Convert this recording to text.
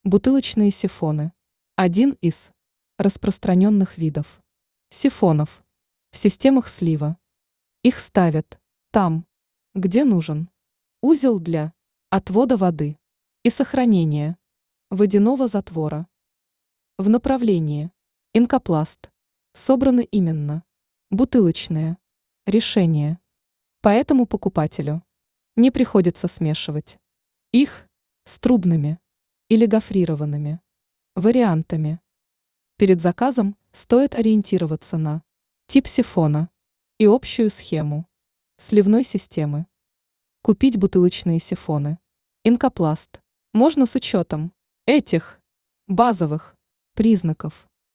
Бутылочные сифоны. Один из распространенных видов сифонов в системах слива. Их ставят там, где нужен. Узел для отвода воды и сохранения водяного затвора. В направлении инкопласт собраны именно бутылочные решения. Поэтому покупателю не приходится смешивать их с трубными или гофрированными вариантами. Перед заказом стоит ориентироваться на тип сифона и общую схему сливной системы. Купить бутылочные сифоны инкопласт можно с учетом этих базовых признаков.